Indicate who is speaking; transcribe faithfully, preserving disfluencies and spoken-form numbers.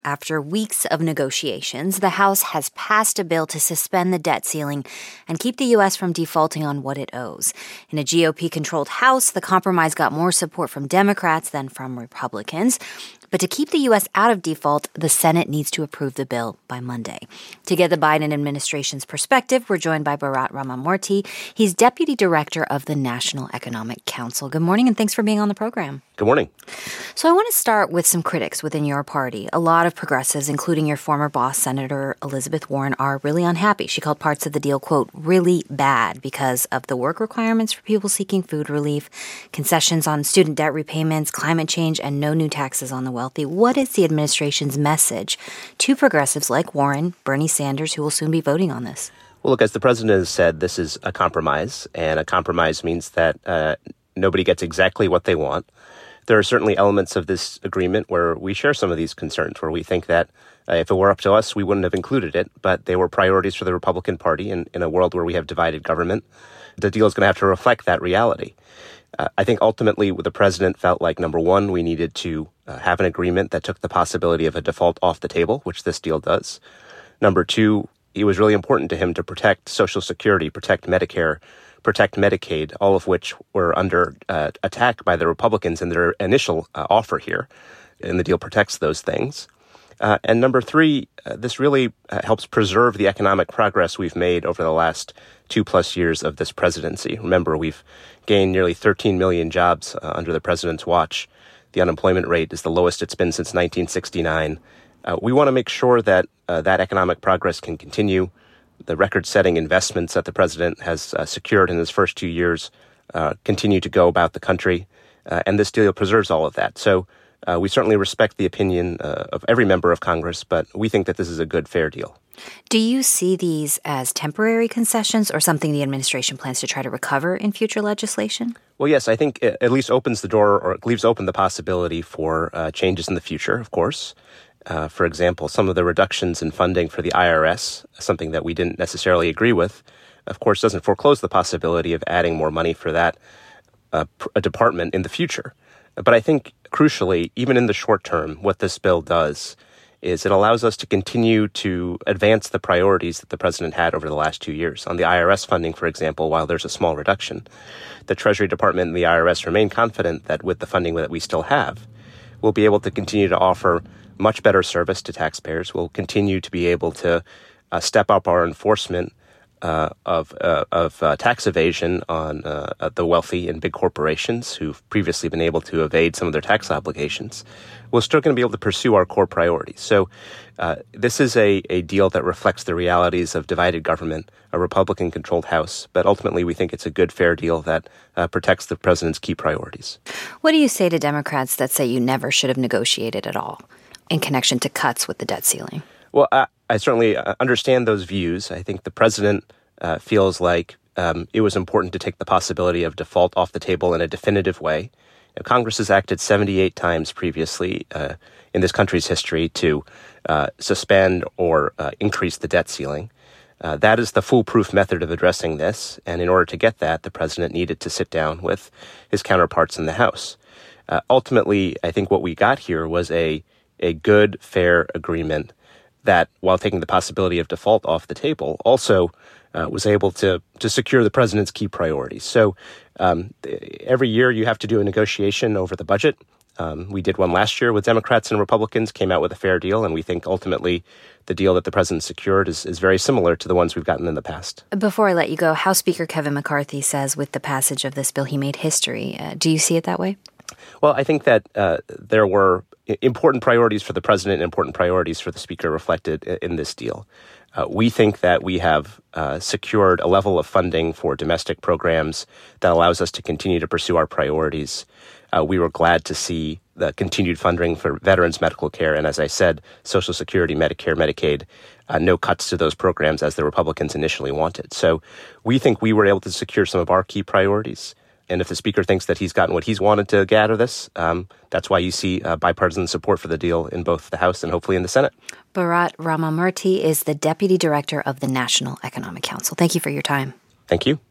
Speaker 1: After weeks of negotiations, the House has passed a bill to suspend the debt ceiling and keep the U S from defaulting on what it owes. In a G O P-controlled House, the compromise got more support from Democrats than from Republicans. But to keep the U S out of default, the Senate needs to approve the bill by Monday. To get the Biden administration's perspective, we're joined by Bharat Ramamurthy. He's Deputy Director of the National Economic Council. Good morning, and thanks for being on the program.
Speaker 2: Good morning.
Speaker 1: So I want to start with some critics within your party. A lot of progressives, including your former boss, Senator Elizabeth Warren, are really unhappy. She called parts of the deal, quote, really bad because of the work requirements for people seeking food relief, concessions on student debt repayments, climate change, and no new taxes on the wealthy. What is the administration's message to progressives like Warren, Bernie Sanders, who will soon be voting on this?
Speaker 2: Well, look, as the president has said, this is a compromise, and a compromise means that uh, nobody gets exactly what they want. There are certainly elements of this agreement where we share some of these concerns, where we think that uh, if it were up to us, we wouldn't have included it, but they were priorities for the Republican Party, and in a world where we have divided government, the deal is going to have to reflect that reality. Uh, I think ultimately the president felt like, number one, we needed to uh, have an agreement that took the possibility of a default off the table, which this deal does. Number two, it was really important to him to protect Social Security, protect Medicare, protect Medicaid, all of which were under uh, attack by the Republicans in their initial uh, offer here. And the deal protects those things. Uh, and number three, uh, this really uh, helps preserve the economic progress we've made over the last two plus years of this presidency. Remember, we've gained nearly thirteen million jobs uh, under the president's watch. The unemployment rate is the lowest it's been since nineteen sixty-nine. Uh, we want to make sure that uh, that economic progress can continue. The record-setting investments that the president has uh, secured in his first two years uh, continue to go about the country, uh, and this deal preserves all of that. So uh, we certainly respect the opinion uh, of every member of Congress, but we think that this is a good, fair deal.
Speaker 1: Do you see these as temporary concessions or something the administration plans to try to recover in future legislation?
Speaker 2: Well, yes, I think it at least opens the door, or it leaves open the possibility for uh, changes in the future, of course. Uh, for example, some of the reductions in funding for the I R S, something that we didn't necessarily agree with, of course, doesn't foreclose the possibility of adding more money for that uh, pr- a department in the future. But I think, crucially, even in the short term, what this bill does is it allows us to continue to advance the priorities that the president had over the last two years. On the I R S funding, for example, while there's a small reduction, the Treasury Department and the I R S remain confident that with the funding that we still have, we'll be able to continue to offer much better service to taxpayers. We'll continue to be able to uh, step up our enforcement uh, of uh, of uh, tax evasion on uh, the wealthy and big corporations who've previously been able to evade some of their tax obligations. We're still going to be able to pursue our core priorities. So uh, this is a, a deal that reflects the realities of divided government, a Republican-controlled House, but ultimately we think it's a good, fair deal that uh, protects the president's key priorities.
Speaker 1: What do you say to Democrats that say you never should have negotiated at all in connection to cuts with the debt ceiling?
Speaker 2: Well, I, I certainly understand those views. I think the president uh, feels like um, it was important to take the possibility of default off the table in a definitive way. And Congress has acted seventy-eight times previously uh, in this country's history to uh, suspend or uh, increase the debt ceiling. Uh, that is the foolproof method of addressing this. And in order to get that, the president needed to sit down with his counterparts in the House. Uh, ultimately, I think what we got here was a a good, fair agreement that, while taking the possibility of default off the table, also uh, was able to to secure the president's key priorities. So um, every year you have to do a negotiation over the budget. Um, we did one last year with Democrats and Republicans, came out with a fair deal, and we think ultimately the deal that the president secured is, is very similar to the ones we've gotten in the past.
Speaker 1: Before I let you go, House Speaker Kevin McCarthy says with the passage of this bill, he made history. Uh, do you see it that way?
Speaker 2: Well, I think that uh, there were important priorities for the president and important priorities for the speaker reflected in this deal. Uh, we think that we have uh, secured a level of funding for domestic programs that allows us to continue to pursue our priorities. Uh, we were glad to see the continued funding for veterans' medical care. And as I said, Social Security, Medicare, Medicaid, uh, no cuts to those programs as the Republicans initially wanted. So we think we were able to secure some of our key priorities. And if the speaker thinks that he's gotten what he's wanted to get out of this, um, that's why you see uh, bipartisan support for the deal in both the House and hopefully in the Senate.
Speaker 1: Bharat Ramamurthy is the Deputy Director of the National Economic Council. Thank you for your time.
Speaker 2: Thank you.